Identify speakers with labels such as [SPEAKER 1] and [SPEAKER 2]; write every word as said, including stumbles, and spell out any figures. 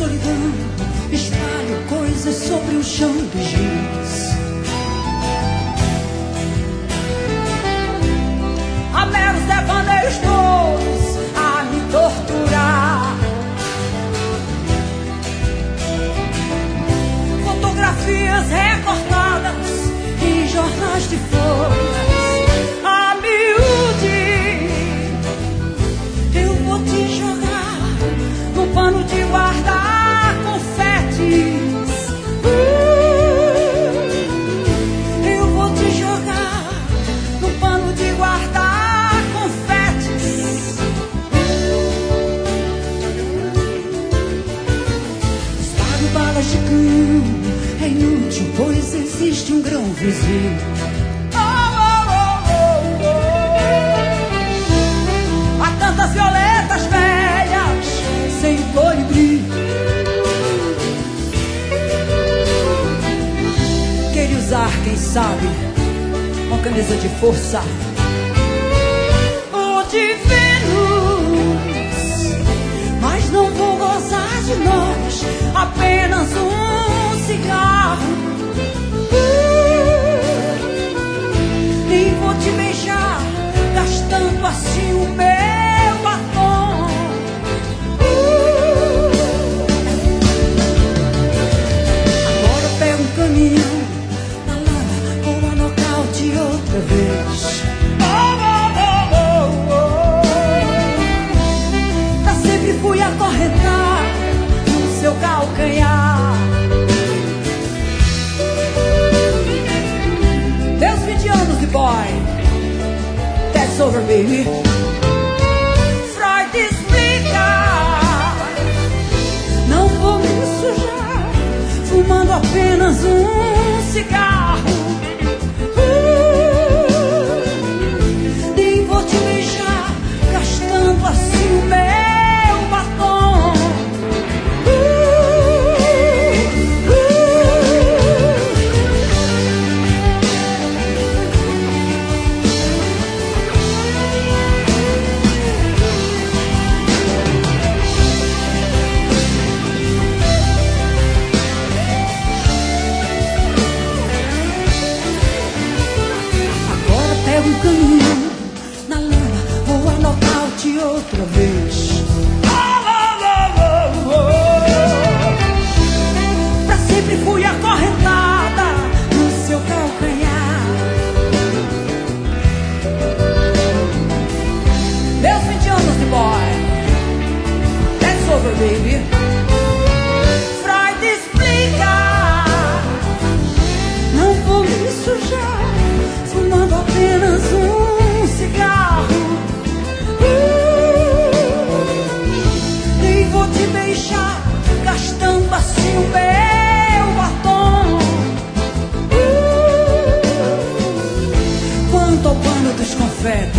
[SPEAKER 1] solidão, espalho coisas sobre o chão do giz. Há meros devaneios todos a me torturar. Fotografias recortadas em jornais de folhas. A miúde, eu vou te jogar no pano de guardar confetes. Uh, eu vou te jogar no pano de guardar confetes. Espalho balas de cão, é inútil, pois existe um grão vizinho. Tantas violetas velhas sem colibri. Queria usar, quem sabe, uma camisa de força ou de Vênus, mas não vou gozar de nós, apenas um cigarro. uh, Nem vou te beijar, gastando assim o meu batom. uh. Agora eu pego um caminhão na lama, vou a nocaute outra vez. Oh, oh, oh, oh. Pra sempre fui acorrentar no seu calcanhar. Meus vinte anos de boy, that's over, baby. Freud explica, não vou me sujar fumando apenas um cigarro. uh, Nem vou te beijar gastando assim o meu batom. uh, Pego um caminhão na lama, vou a nocaute outra vez. Oh, oh, oh, oh, oh. Pra sempre fui acorrentada no seu calcanhar. Meus vinte anos de boy, that's over, baby. Freud explica, não vou me sujar fumando apenas um cigarro. uh, Nem vou te beijar gastando assim o meu batom. uh, Quanto ao pano dos confetes,